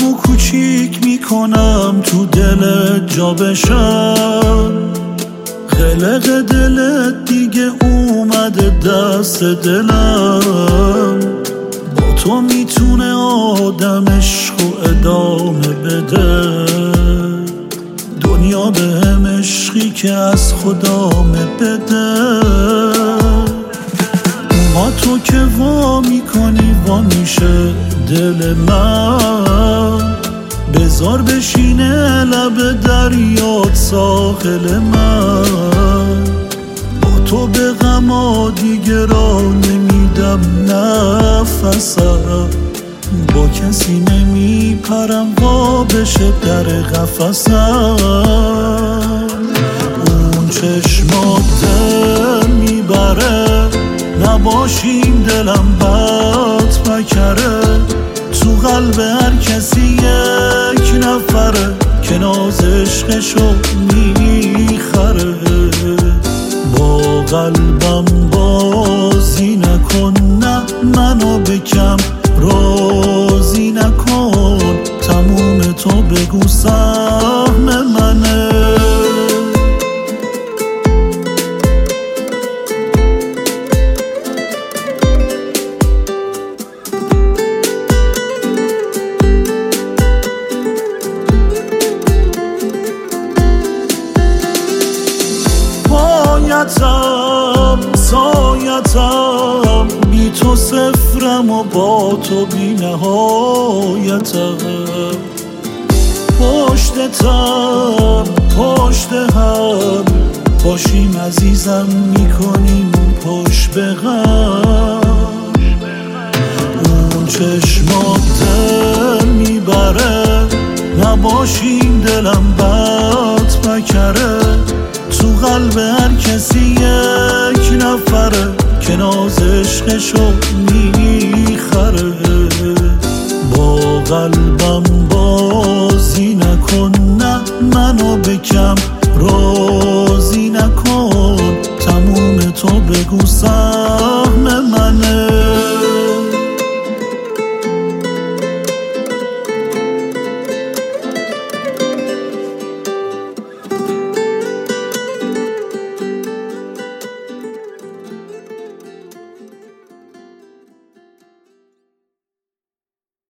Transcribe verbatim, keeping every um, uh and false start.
خودمو کوچیک میکنم تو دلت جا بشم. قلق دلت دیگه اومده دست دلم. با تو میتونه آدم عشق و ادامه بده. دنیا به هم عشقی که از خدامه بده. ما تو که وا میکنی وا میشه دل من. بذار بشینه لب دریات ساحل من. با تو به غما دیگه را نمیدم نفسم. با کسی نمیپرم وا بشه در قفسم. اون چشمات دل میبره. نباشیم دلم بد بکره. تو قلب هر کسی یک نفره که ناز عشقشو میخره. با قلبم بازی نکن نه منو بکم راضی نکن. تموم تو بگو سهم منه. سایتم بی تو صفرم و با تو بی نهایتم. پشتتم پشت هم باشیم عزیزم میکنیم پشت به غم. اون چشمات دل میبره. نباشیم دلم بد بکره. تو قلب هر کسی یک نفره که ناز عشقشو میخره. با قلبم بازی نکن نه منو بکن